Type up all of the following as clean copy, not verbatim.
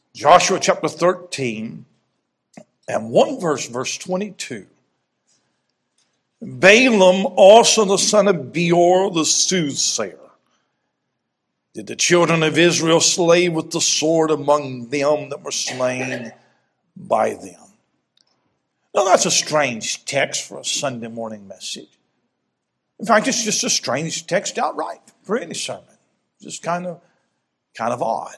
Joshua chapter 13 and one verse 22. Balaam also the son of Beor the soothsayer did the children of Israel slay with the sword among them that were slain by them. Now that's a strange text for a Sunday morning message. In fact, it's just a strange text outright for any sermon. Just kind of odd.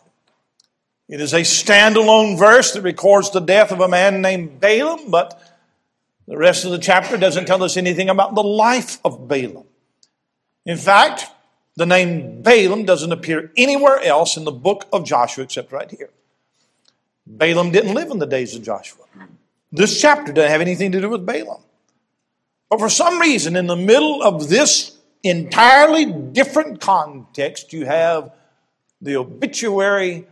It is a standalone verse that records the death of a man named Balaam, but the rest of the chapter doesn't tell us anything about the life of Balaam. In fact, the name Balaam doesn't appear anywhere else in the book of Joshua except right here. Balaam didn't live in the days of Joshua. This chapter doesn't have anything to do with Balaam. But for some reason, in the middle of this entirely different context, you have the obituary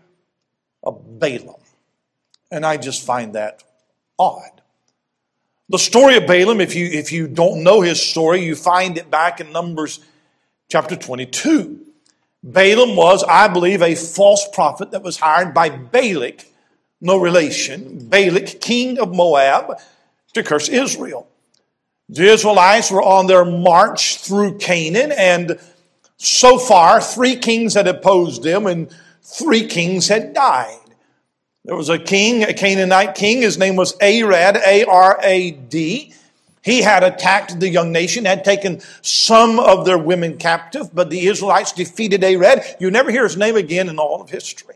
of Balaam. And I just find that odd. The story of Balaam, if you don't know his story, you find it back in Numbers chapter 22. Balaam was, I believe, a false prophet that was hired by Balak, no relation, Balak, king of Moab, to curse Israel. The Israelites were on their march through Canaan, and so far 3 kings had opposed them, and 3 kings had died. There was a king, a Canaanite king. His name was Arad, A-R-A-D. He had attacked the young nation, had taken some of their women captive, but the Israelites defeated Arad. You never hear his name again in all of history.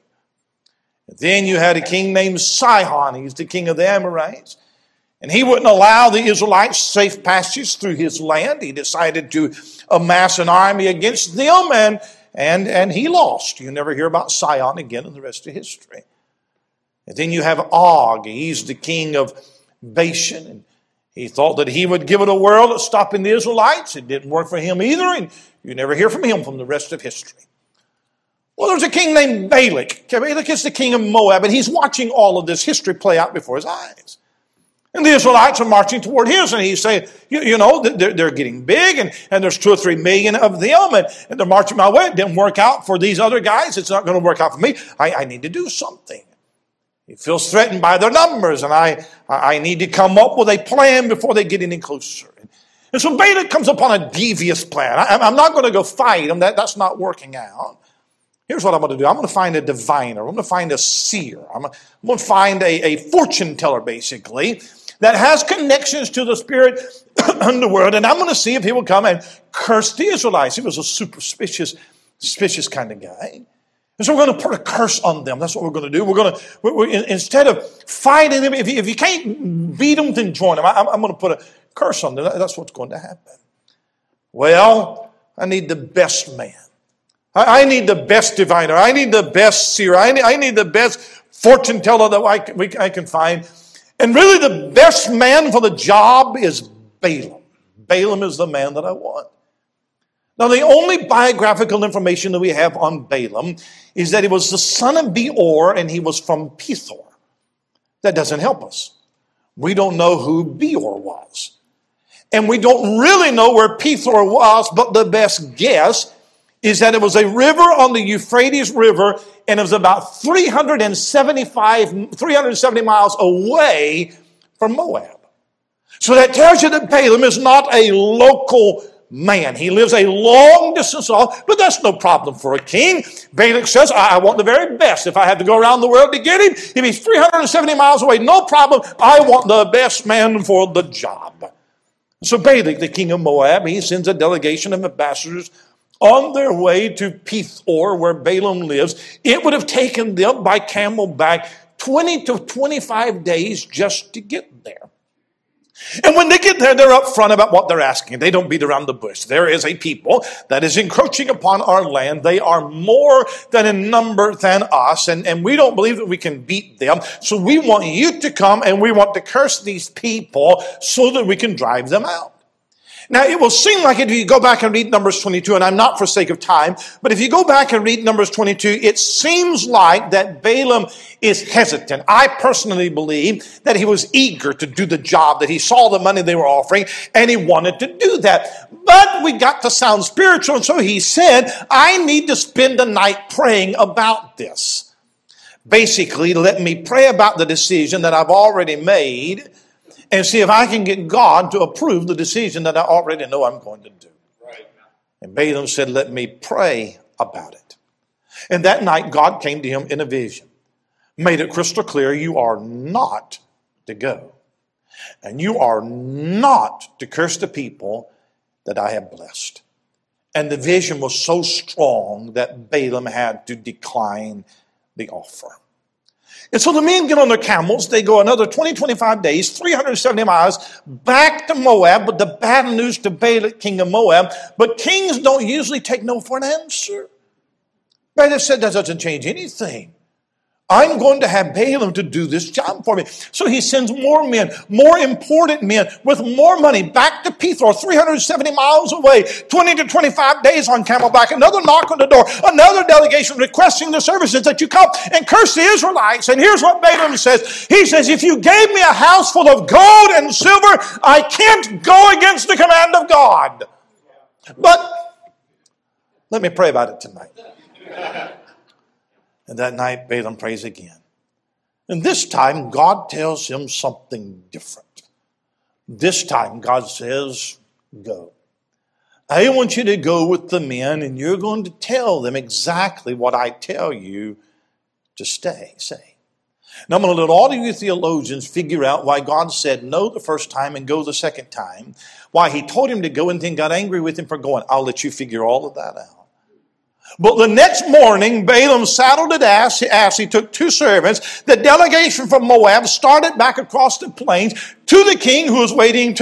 Then you had a king named Sihon. He's the king of the Amorites. And he wouldn't allow the Israelites safe passage through his land. He decided to amass an army against them, and he lost. You never hear about Sihon again in the rest of history. And then you have Og. He's the king of Bashan. And he thought that he would give it a whirl at stopping the Israelites. It didn't work for him either, and you never hear from him from the rest of history. Well, there's a king named Balak. Balak is the king of Moab, and he's watching all of this history play out before his eyes. And the Israelites are marching toward his, and he's saying, you know, they're getting big, and there's 2 or 3 million of them, and they're marching my way. It didn't work out for these other guys. It's not going to work out for me. I need to do something. He feels threatened by their numbers, and I need to come up with a plan before they get any closer. And so Balak comes upon a devious plan. I'm not going to go fight them. That's not working out. Here's what I'm going to do. I'm going to find a diviner. I'm going to find a seer. I'm going to find a fortune teller, basically, that has connections to the spirit underworld, and I'm going to see if he will come and curse the Israelites. He was a suspicious kind of guy. And so we're going to put a curse on them. That's what we're going to do. We're instead of fighting them, if you can't beat them, then join them. I'm going to put a curse on them. That's what's going to happen. Well, I need the best man. I need the best diviner. I need the best seer. I need the best fortune teller that I can find. And really the best man for the job is Balaam. Balaam is the man that I want. Now the only biographical information that we have on Balaam is that he was the son of Beor and he was from Pethor. That doesn't help us. We don't know who Beor was. And we don't really know where Pethor was, but the best guess is that it was a river on the Euphrates River, and it was about 370 miles away from Moab. So that tells you that Balaam is not a local man. He lives a long distance off, but that's no problem for a king. Balak says, I want the very best. If I have to go around the world to get him, if he's 370 miles away, no problem. I want the best man for the job. So Balak, the king of Moab, he sends a delegation of ambassadors on their way to Pethor, where Balaam lives. It would have taken them by camelback 20 to 25 days just to get there. And when they get there, they're upfront about what they're asking. They don't beat around the bush. There is a people that is encroaching upon our land. They are more than in number than us, and we don't believe that we can beat them. So we want you to come, and we want to curse these people so that we can drive them out. Now, it will seem like it if you go back and read Numbers 22, and I'm not for sake of time, but if you go back and read Numbers 22, it seems like that Balaam is hesitant. I personally believe that he was eager to do the job, that he saw the money they were offering, and he wanted to do that. But we got to sound spiritual, and so he said, I need to spend the night praying about this. Basically, let me pray about the decision that I've already made and see if I can get God to approve the decision that I already know I'm going to do. Right. And Balaam said, let me pray about it. And that night, God came to him in a vision, made it crystal clear, you are not to go. And you are not to curse the people that I have blessed. And the vision was so strong that Balaam had to decline the offer. And so the men get on their camels. They go another 25 days, 370 miles back to Moab. But the bad news to Balak, king of Moab. But kings don't usually take no for an answer. Balak said, that doesn't change anything. I'm going to have Balaam to do this job for me. So he sends more men, more important men with more money back to Pethor, 370 miles away, 20 to 25 days on camelback. Another knock on the door, another delegation requesting the services that you come and curse the Israelites. And here's what Balaam says. He says, if you gave me a house full of gold and silver, I can't go against the command of God. But let me pray about it tonight. And that night, Balaam prays again. And this time, God tells him something different. This time, God says, go. I want you to go with the men, and you're going to tell them exactly what I tell you to say. Now, I'm going to let all of you theologians figure out why God said no the first time and go the second time, why he told him to go and then got angry with him for going. I'll let you figure all of that out. But the next morning, Balaam saddled an ass. He took 2 servants. The delegation from Moab started back across the plains to the king, who was waiting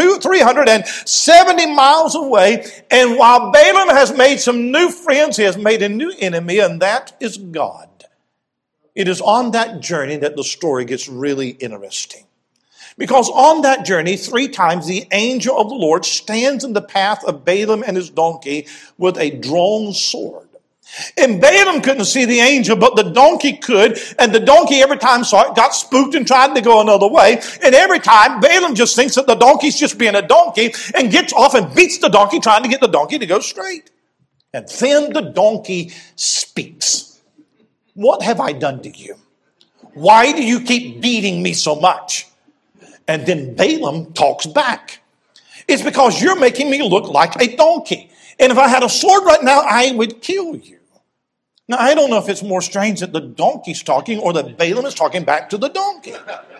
370 miles away. And while Balaam has made some new friends, he has made a new enemy, and that is God. It is on that journey that the story gets really interesting. Because on that journey, 3 times the angel of the Lord stands in the path of Balaam and his donkey with a drawn sword. And Balaam couldn't see the angel, but the donkey could. And the donkey, every time saw it, got spooked and tried to go another way. And every time, Balaam just thinks that the donkey's just being a donkey and gets off and beats the donkey, trying to get the donkey to go straight. And then the donkey speaks. What have I done to you? Why do you keep beating me so much? And then Balaam talks back. It's because you're making me look like a donkey. And if I had a sword right now, I would kill you. Now, I don't know if it's more strange that the donkey's talking or that Balaam is talking back to the donkey.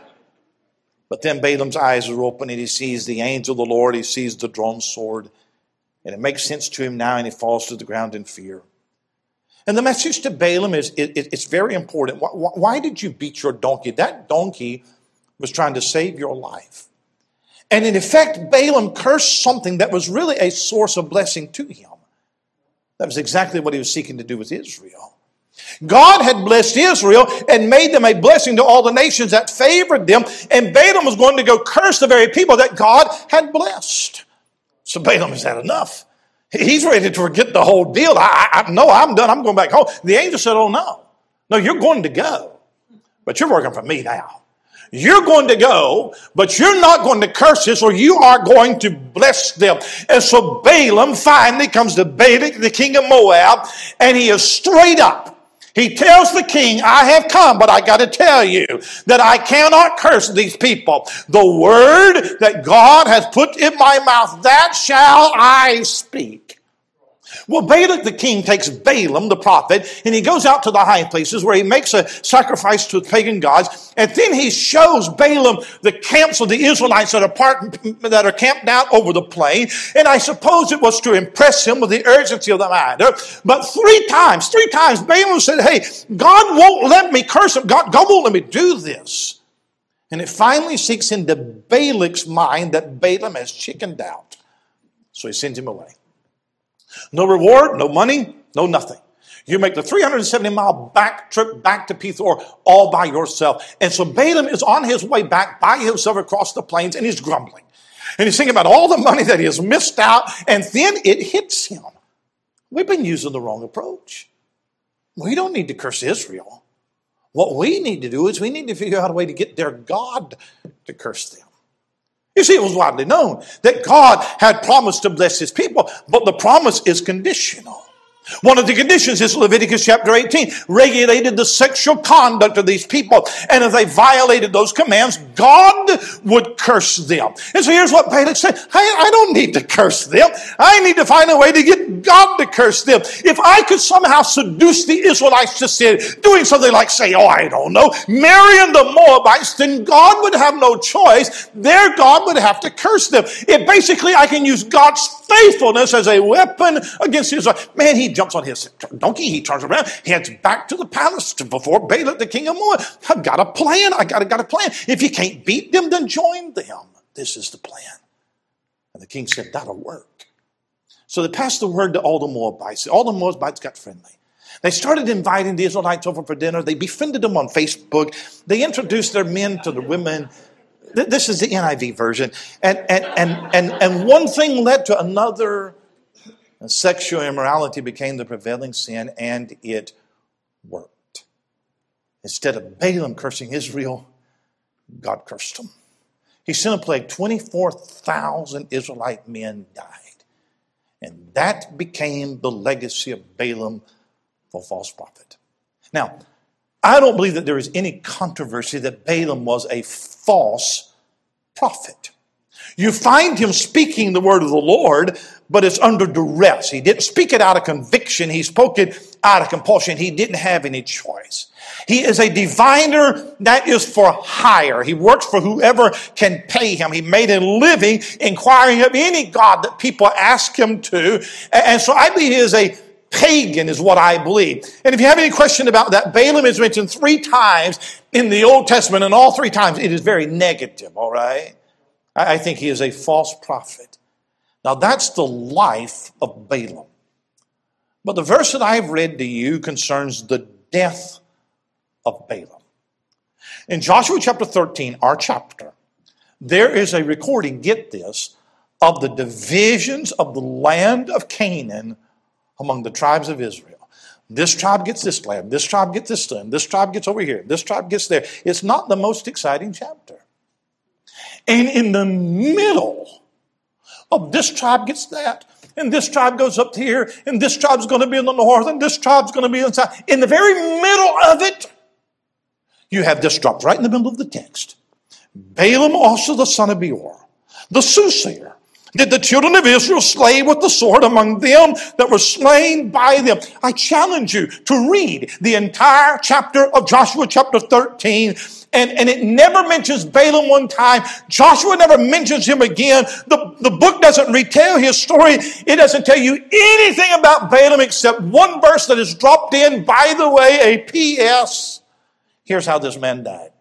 But then Balaam's eyes are open and he sees the angel of the Lord. He sees the drawn sword. And it makes sense to him now, and he falls to the ground in fear. And the message to Balaam is, it's very important. Why did you beat your donkey? That donkey was trying to save your life. And in effect, Balaam cursed something that was really a source of blessing to him. That was exactly what he was seeking to do with Israel. God had blessed Israel and made them a blessing to all the nations that favored them. And Balaam was going to go curse the very people that God had blessed. So Balaam has had enough. He's ready to forget the whole deal. No, I'm done. I'm going back home. The angel said, oh, no. No, you're going to go. But you're working for me now. You're going to go, but you're not going to curse this, or you are going to bless them. And so Balaam finally comes to Balak, the king of Moab, and he is straight up. He tells the king, I have come, but I got to tell you that I cannot curse these people. The word that God has put in my mouth, that shall I speak. Well, Balak the king takes Balaam the prophet, and he goes out to the high places where he makes a sacrifice to the pagan gods, and then he shows Balaam the camps of the Israelites that are camped out over the plain, and I suppose it was to impress him with the urgency of the matter. But three times, Balaam said, hey, God won't let me curse him. God won't let me do this. And it finally sinks into Balak's mind that Balaam has chickened out. So he sends him away. No reward, no money, no nothing. You make the 370-mile trip back to Pethor all by yourself. And so Balaam is on his way back by himself across the plains, and he's grumbling. And he's thinking about all the money that he has missed out, and then it hits him. We've been using the wrong approach. We don't need to curse Israel. What we need to do is we need to figure out a way to get their God to curse them. You see, it was widely known that God had promised to bless his people, but the promise is conditional. One of the conditions is Leviticus chapter 18 regulated the sexual conduct of these people. And if they violated those commands, God would curse them. And so here's what Balak said. I don't need to curse them. I need to find a way to get God to curse them. If I could somehow seduce the Israelites to sin, doing something like say, I don't know, marrying the Moabites, then God would have no choice. Their God would have to curse them. If basically I can use God's faithfulness as a weapon against Israel. Man, he jumps on his donkey, he turns around, heads back to the palace before Balak, the king of Moab. I've got a plan. I got a plan. If you can't beat them, then join them. This is the plan. And the king said, that'll work. So they passed the word to all the Moabites. All the Moabites got friendly. They started inviting the Israelites over for dinner. They befriended them on Facebook. They introduced their men to the women. This is the NIV version. And one thing led to another. And sexual immorality became the prevailing sin, and it worked. Instead of Balaam cursing Israel, God cursed them. He sent a plague. 24,000 Israelite men died. And that became the legacy of Balaam, the false prophet. Now, I don't believe that there is any controversy that Balaam was a false prophet. You find him speaking the word of the Lord, but it's under duress. He didn't speak it out of conviction. He spoke it out of compulsion. He didn't have any choice. He is a diviner that is for hire. He works for whoever can pay him. He made a living inquiring of any god that people ask him to. And so I believe he is a pagan is what I believe. And if you have any question about that, Balaam is mentioned 3 times in the Old Testament, and all 3 times it is very negative, all right? I think he is a false prophet. Now that's the life of Balaam. But the verse that I've read to you concerns the death of Balaam. In Joshua chapter 13, our chapter, there is a recording, get this, of the divisions of the land of Canaan among the tribes of Israel. This tribe gets this land, this tribe gets this land, this tribe gets over here, this tribe gets there. It's not the most exciting chapter. And in the middle of this tribe gets that, and this tribe goes up here, and this tribe's going to be in the north, and this tribe's going to be in the south. In the very middle of it, you have this dropped right in the middle of the text. Balaam also the son of Beor, the soothsayer, did the children of Israel slay with the sword among them that were slain by them. I challenge you to read the entire chapter of Joshua chapter 13. And it never mentions Balaam one time. Joshua never mentions him again. The book doesn't retell his story. It doesn't tell you anything about Balaam except one verse that is dropped in, by the way, a P.S. Here's how this man died.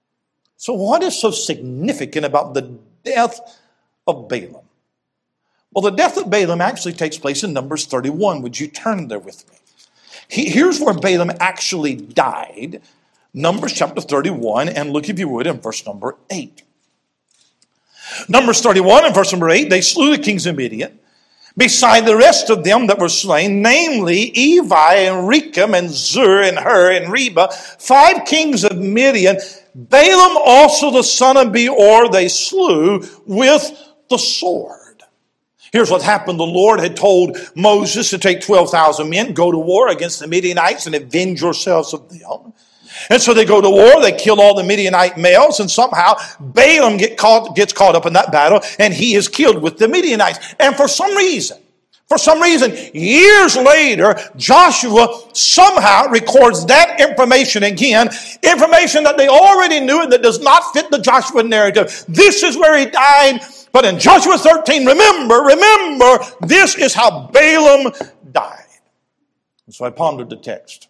So what is so significant about the death of Balaam? Well, the death of Balaam actually takes place in Numbers 31. Would you turn there with me? Here's where Balaam actually died. Numbers chapter 31, and look if you would in verse number 8. Numbers 31 and verse number 8, they slew the kings of Midian, beside the rest of them that were slain, namely Evi and Recham and Zur and Hur and Reba, 5 kings of Midian. Balaam also the son of Beor they slew with the sword. Here's what happened. The Lord had told Moses to take 12,000 men, go to war against the Midianites and avenge yourselves of them. And so they go to war, they kill all the Midianite males, and somehow Balaam gets caught up in that battle, and he is killed with the Midianites. And for some reason, years later, Joshua somehow records that information again, information that they already knew and that does not fit the Joshua narrative. This is where he died. But in Joshua 13, remember, this is how Balaam died. And so I pondered the text.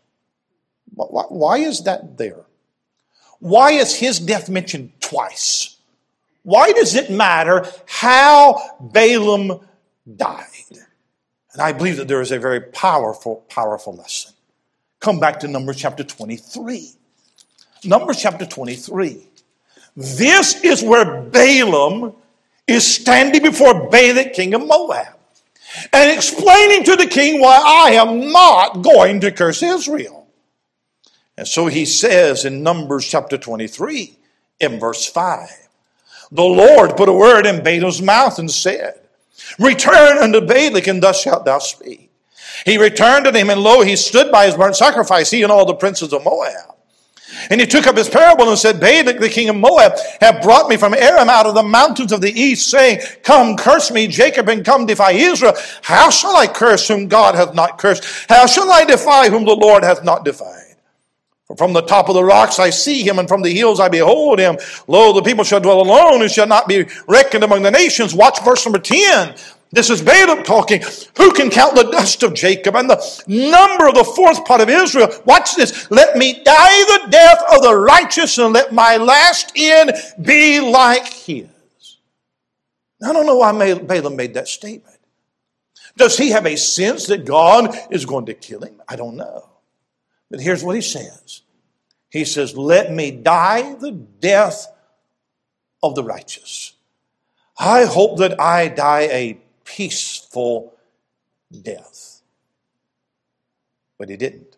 Why is that there? Why is his death mentioned twice? Why does it matter how Balaam died? And I believe that there is a very powerful lesson. Come back to Numbers chapter 23. Numbers chapter 23. This is where Balaam is standing before Balak, king of Moab, and explaining to the king why I am not going to curse Israel. And so he says in Numbers chapter 23, in verse 5, the Lord put a word in Balaam's mouth and said, return unto Balak, and thus shalt thou speak. He returned to him, and lo, he stood by his burnt sacrifice, he and all the princes of Moab. And he took up his parable and said, Balak, the king of Moab, have brought me from Aram out of the mountains of the east, saying, come, curse me, Jacob, and come, defy Israel. How shall I curse whom God hath not cursed? How shall I defy whom the Lord hath not defied? For from the top of the rocks I see him, and from the hills I behold him. Lo, the people shall dwell alone, and shall not be reckoned among the nations. Watch verse number 10. This is Balaam talking. Who can count the dust of Jacob and the number of the fourth part of Israel? Watch this. Let me die the death of the righteous, and let my last end be like his. I don't know why Balaam made that statement. Does he have a sense that God is going to kill him? I don't know. But here's what he says. He says, let me die the death of the righteous. I hope that I die a peaceful death. But he didn't.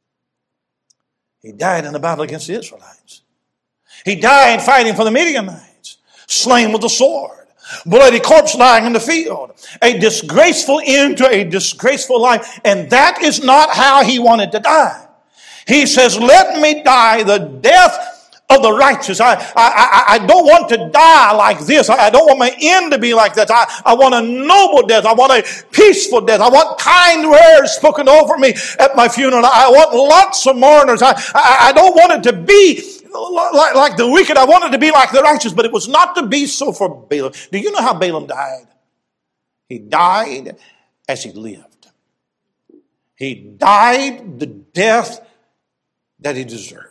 He died in the battle against the Israelites. He died fighting for the Midianites, slain with the sword, bloody corpse lying in the field, a disgraceful end to a disgraceful life. And that is not how he wanted to die. He says, let me die the death of the righteous. I don't want to die like this. I don't want my end to be like that. I want a noble death. I want a peaceful death. I want kind words spoken over me at my funeral. I want lots of mourners. I don't want it to be like the wicked. I want it to be like the righteous. But it was not to be so for Balaam. Do you know how Balaam died? He died as he lived. He died the death that he deserved.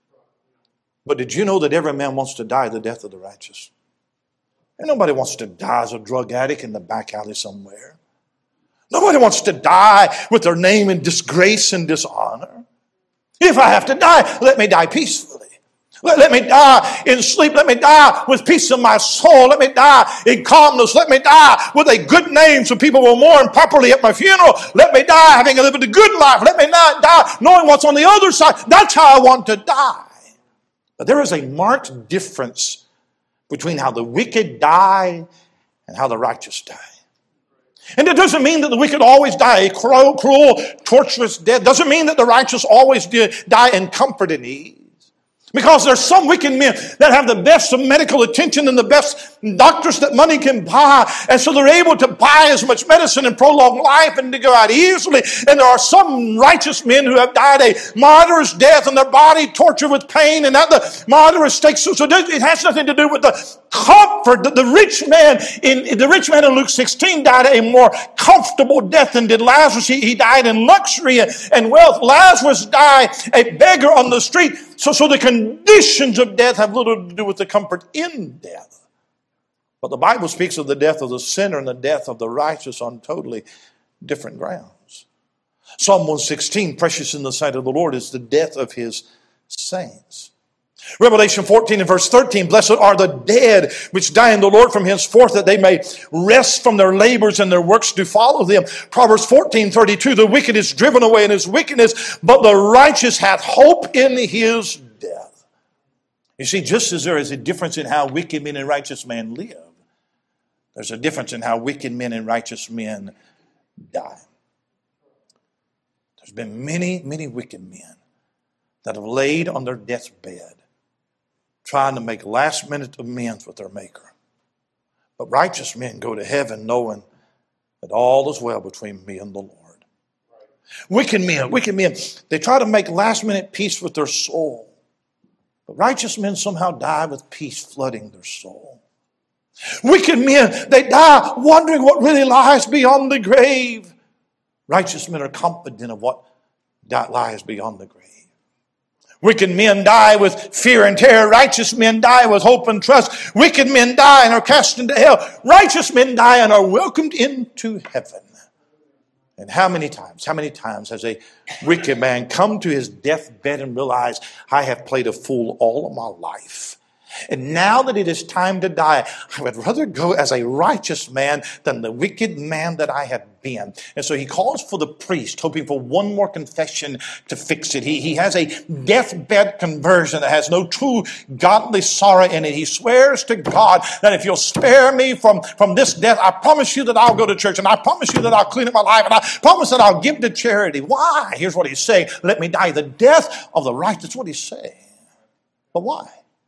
But did you know that every man wants to die the death of the righteous? And nobody wants to die as a drug addict in the back alley somewhere. Nobody wants to die with their name in disgrace and dishonor. If I have to die, let me die peacefully. Let me die in sleep. Let me die with peace in my soul. Let me die in calmness. Let me die with a good name so people will mourn properly at my funeral. Let me die having lived a good life. Let me not die knowing what's on the other side. That's how I want to die. But there is a marked difference between how the wicked die and how the righteous die. And it doesn't mean that the wicked always die a cruel, torturous death. It doesn't mean that the righteous always die in comfort and ease. Because there's some wicked men that have the best of medical attention and the best doctors that money can buy. And so they're able to buy as much medicine and prolong life and to go out easily. And there are some righteous men who have died a martyr's death and their body tortured with pain and at the martyr's stake. So it has nothing to do with the comfort. The rich man in Luke 16 died a more comfortable death than did Lazarus. He died in luxury and wealth. Lazarus died a beggar on the street. So the conditions of death have little to do with the comfort in death. But the Bible speaks of the death of the sinner and the death of the righteous on totally different grounds. Psalm 116, precious in the sight of the Lord is the death of his saints. Revelation 14 and verse 13, blessed are the dead which die in the Lord from henceforth, that they may rest from their labors and their works do follow them. Proverbs 14:32, the wicked is driven away in his wickedness, but the righteous hath hope in his death. You see, just as there is a difference in how wicked men and righteous men live, there's a difference in how wicked men and righteous men die. There's been many, many wicked men that have laid on their deathbed trying to make last-minute amends with their Maker. But righteous men go to heaven knowing that all is well between me and the Lord. Wicked men, they try to make last-minute peace with their soul. But righteous men somehow die with peace flooding their soul. Wicked men, they die wondering what really lies beyond the grave. Righteous men are confident of what lies beyond the grave. Wicked men die with fear and terror. Righteous men die with hope and trust. Wicked men die and are cast into hell. Righteous men die and are welcomed into heaven. And how many times has a wicked man come to his deathbed and realized, I have played a fool all of my life. And now that it is time to die, I would rather go as a righteous man than the wicked man that I have been. And so he calls for the priest, hoping for one more confession to fix it. He has a deathbed conversion that has no true godly sorrow in it. He swears to God that if you'll spare me from this death, I promise you that I'll go to church, and I promise you that I'll clean up my life, and I promise that I'll give to charity. Why? Here's what he's saying. Let me die the death of the righteous. That's what he's saying. But why?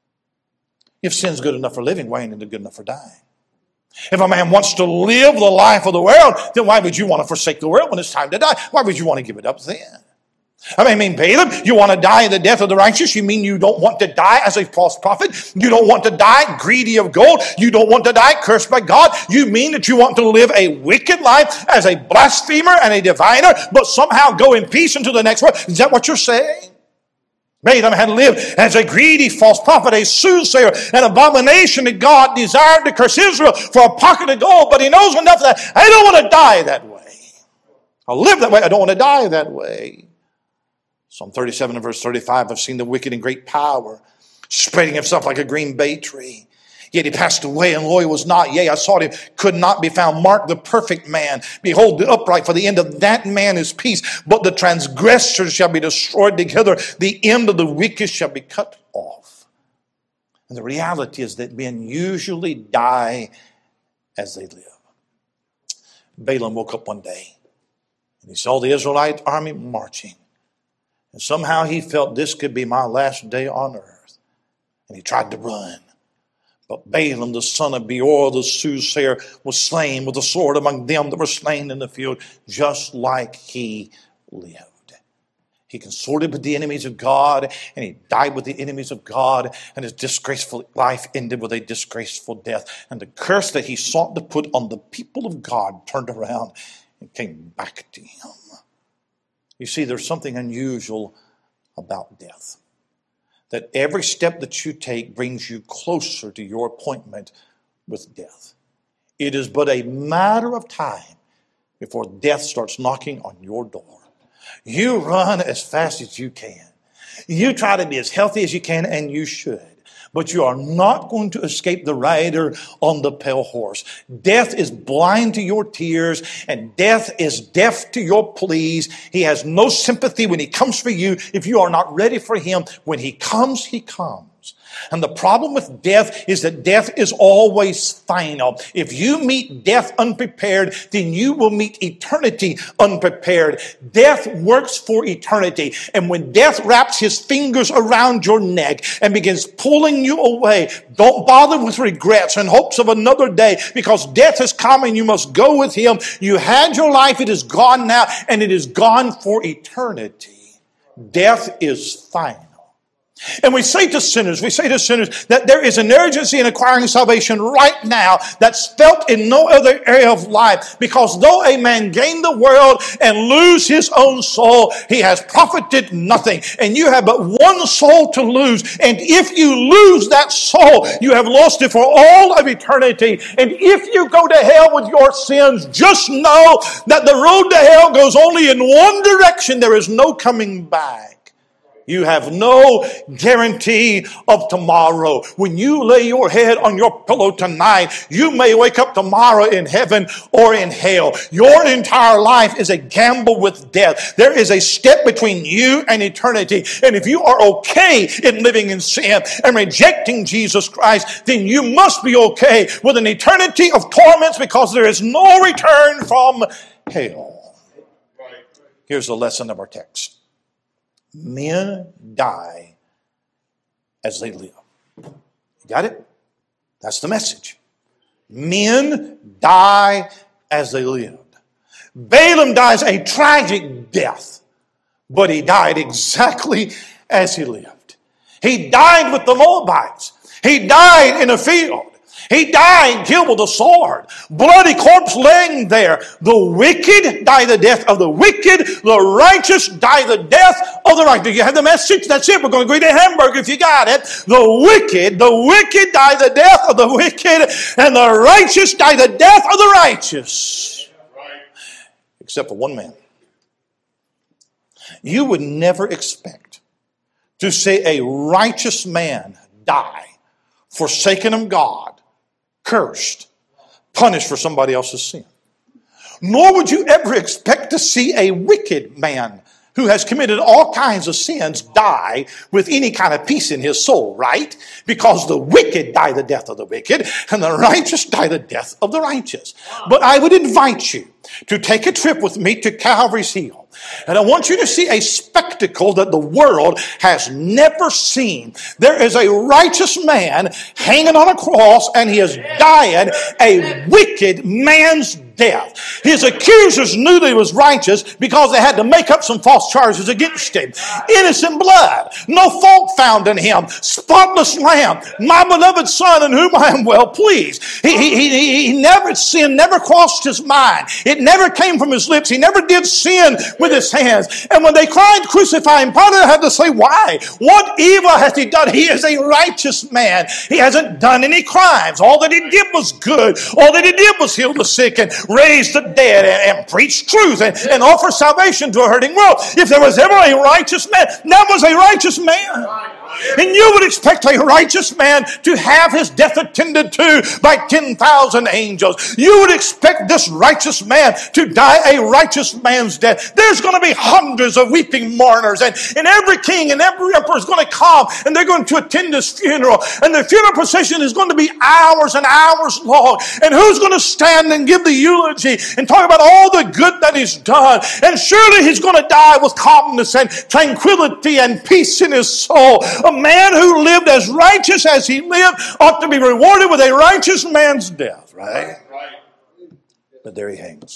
If sin's good enough for living, why ain't it good enough for dying? If a man wants to live the life of the world, then why would you want to forsake the world when it's time to die? Why would you want to give it up then? I mean, Balaam, you want to die the death of the righteous? You mean you don't want to die as a false prophet? You don't want to die greedy of gold? You don't want to die cursed by God? You mean that you want to live a wicked life as a blasphemer and a diviner, but somehow go in peace into the next world? Is that what you're saying? Balaam had lived as a greedy false prophet, a soothsayer, an abomination that God desired to curse Israel for a pocket of gold, but he knows enough that I don't want to die that way. I'll live that way. I don't want to die that way. Psalm 37 and verse 35, I've seen the wicked in great power, spreading himself like a green bay tree. Yet he passed away, and lo, he was not. Yea, I sought him, could not be found. Mark the perfect man. Behold, the upright, for the end of that man is peace. But the transgressors shall be destroyed together. The end of the wicked shall be cut off. And the reality is that men usually die as they live. Balaam woke up one day, and he saw the Israelite army marching. And somehow he felt this could be my last day on earth. And he tried to run. But Balaam, the son of Beor, the soothsayer, was slain with a sword among them that were slain in the field, just like he lived. He consorted with the enemies of God, and he died with the enemies of God, and his disgraceful life ended with a disgraceful death. And the curse that he sought to put on the people of God turned around and came back to him. You see, there's something unusual about death. That every step that you take brings you closer to your appointment with death. It is but a matter of time before death starts knocking on your door. You run as fast as you can. You try to be as healthy as you can, and you should. But you are not going to escape the rider on the pale horse. Death is blind to your tears, and death is deaf to your pleas. He has no sympathy when he comes for you if you are not ready for him. When he comes, he comes. And the problem with death is that death is always final. If you meet death unprepared, then you will meet eternity unprepared. Death works for eternity. And when death wraps his fingers around your neck and begins pulling you away, don't bother with regrets and hopes of another day, because death has come and you must go with him. You had your life, it is gone now, and it is gone for eternity. Death is final. And we say to sinners that there is an urgency in acquiring salvation right now that's felt in no other area of life. Because though a man gain the world and lose his own soul, he has profited nothing. And you have but one soul to lose. And if you lose that soul, you have lost it for all of eternity. And if you go to hell with your sins, just know that the road to hell goes only in one direction. There is no coming back. You have no guarantee of tomorrow. When you lay your head on your pillow tonight, you may wake up tomorrow in heaven or in hell. Your entire life is a gamble with death. There is a step between you and eternity. And if you are okay in living in sin and rejecting Jesus Christ, then you must be okay with an eternity of torments, because there is no return from hell. Here's the lesson of our text. Men die as they live. You got it? That's the message. Men die as they lived. Balaam dies a tragic death, but he died exactly as he lived. He died with the Moabites. He died in a field. He died killed with a sword. Bloody corpse laying there. The wicked die the death of the wicked. The righteous die the death of the righteous. You have the message? That's it. We're going to go eat a hamburger if you got it. The wicked die the death of the wicked. And the righteous die the death of the righteous. Except for one man. You would never expect to see a righteous man die forsaken of God, cursed, punished for somebody else's sin. Nor would you ever expect to see a wicked man who has committed all kinds of sins die with any kind of peace in his soul, right? Because the wicked die the death of the wicked, and the righteous die the death of the righteous. But I would invite you to take a trip with me to Calvary's Hill. And I want you to see a spectacle that the world has never seen. There is a righteous man hanging on a cross, and he is dying a wicked man's death. His accusers knew that he was righteous because they had to make up some false charges against him. Innocent blood, no fault found in him, spotless lamb, my beloved son in whom I am well pleased. He never sinned, never crossed his mind. It never came from his lips. He never did sin with his hands. And when they cried, crucify him, Pilate had to say, why? What evil has he done? He is a righteous man. He hasn't done any crimes. All that he did was good. All that he did was heal the sick and raise the dead and preach truth and offer salvation to a hurting world. If there was ever a righteous man, that was a righteous man. And you would expect a righteous man to have his death attended to by 10,000 angels. You would expect this righteous man to die a righteous man's death. There's going to be hundreds of weeping mourners, and every king and every emperor is going to come, and they're going to attend his funeral. And the funeral procession is going to be hours and hours long. And who's going to stand and give the eulogy and talk about all the good that he's done? And surely he's going to die with calmness and tranquility and peace in his soul. A man who lived as righteous as he lived ought to be rewarded with a righteous man's death, right? But there he hangs.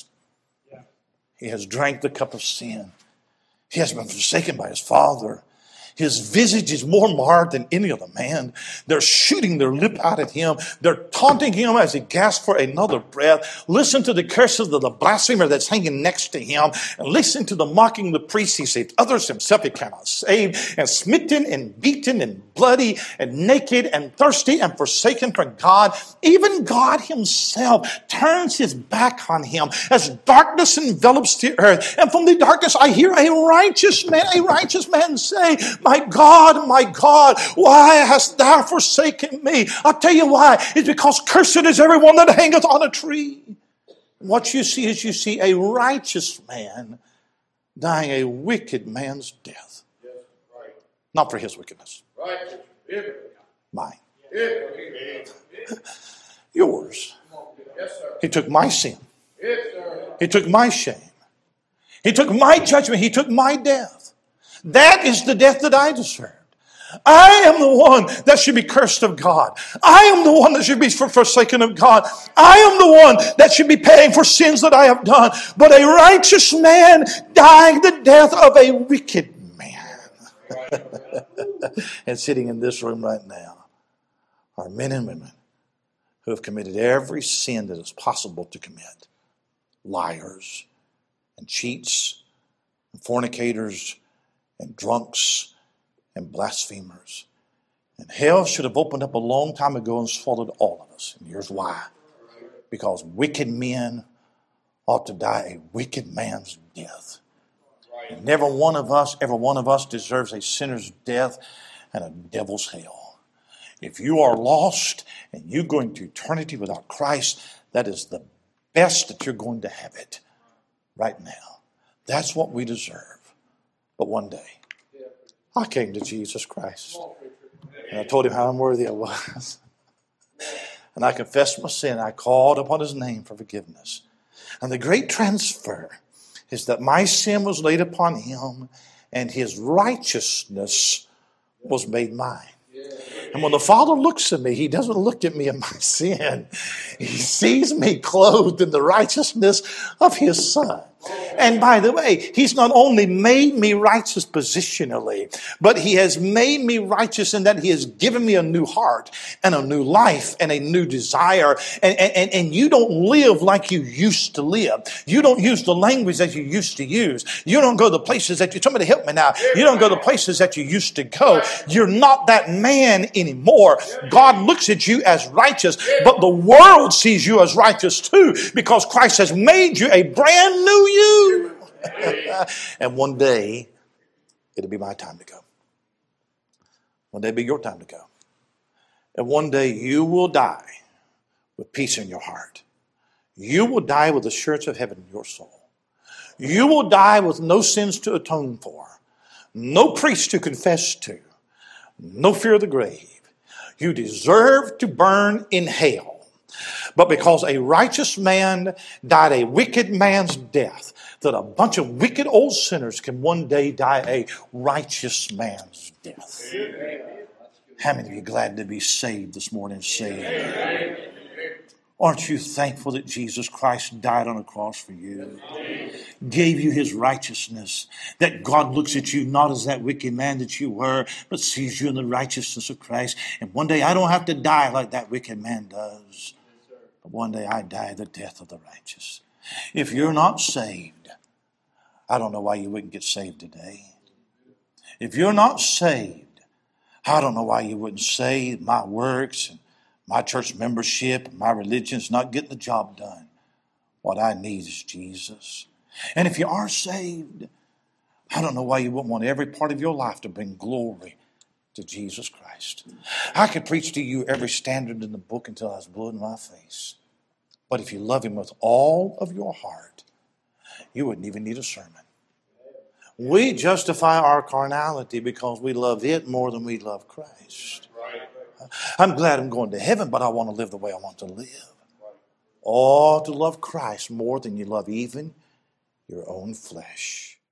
He has drank the cup of sin. He has been forsaken by his Father. His visage is more marred than any other man. They're shooting their lip out at him. They're taunting him as he gasps for another breath. Listen to the curses of the blasphemer that's hanging next to him. And listen to the mocking of the priest. He saved others, himself he cannot save. And smitten and beaten and bloody and naked and thirsty and forsaken from God. Even God himself turns his back on him as darkness envelops the earth. And from the darkness I hear a righteous man say, my God, why hast thou forsaken me? I'll tell you why. It's because cursed is everyone that hangeth on a tree. What you see is you see a righteous man dying a wicked man's death. Not for his wickedness. Mine. Yours. He took my sin. He took my shame. He took my judgment. He took my death. That is the death that I deserved. I am the one that should be cursed of God. I am the one that should be forsaken of God. I am the one that should be paying for sins that I have done. But a righteous man dying the death of a wicked man. And sitting in this room right now are men and women who have committed every sin that is possible to commit. Liars and cheats and fornicators and drunks and blasphemers. And hell should have opened up a long time ago and swallowed all of us. And here's why. Because wicked men ought to die a wicked man's death. And every one of us deserves a sinner's death and a devil's hell. If you are lost and you're going to eternity without Christ, that is the best that you're going to have it right now. That's what we deserve. But one day, I came to Jesus Christ. And I told him how unworthy I was. And I confessed my sin. I called upon his name for forgiveness. And the great transfer is that my sin was laid upon him and his righteousness was made mine. And when the Father looks at me, he doesn't look at me in my sin. He sees me clothed in the righteousness of his Son. And by the way, he's not only made me righteous positionally, but he has made me righteous in that he has given me a new heart and a new life and a new desire. And you don't live like you used to live. You don't use the language that you used to use. You don't go to places that somebody help me now. You don't go to places that you used to go. You're not that man anymore. God looks at you as righteous, but the world sees you as righteous too, because Christ has made you a brand new you. And one day, it'll be my time to go. One day it'll be your time to go. And one day you will die with peace in your heart. You will die with assurance of heaven in your soul. You will die with no sins to atone for, no priest to confess to, no fear of the grave. You deserve to burn in hell. But because a righteous man died a wicked man's death, that a bunch of wicked old sinners can one day die a righteous man's death. How many of you are glad to be saved this morning? Saved. Aren't you thankful that Jesus Christ died on a cross for you? Gave you his righteousness. That God looks at you not as that wicked man that you were, but sees you in the righteousness of Christ. And one day I don't have to die like that wicked man does. But one day I die the death of the righteous. If you're not saved, I don't know why you wouldn't get saved today. If you're not saved, I don't know why you wouldn't say my works and my church membership, my religion is not getting the job done. What I need is Jesus. And if you are saved, I don't know why you wouldn't want every part of your life to bring glory to Jesus Christ. I could preach to you every standard in the book until I was blue in my face. But if you love him with all of your heart, you wouldn't even need a sermon. We justify our carnality because we love it more than we love Christ. I'm glad I'm going to heaven, but I want to live the way I want to live. Oh, to love Christ more than you love even your own flesh.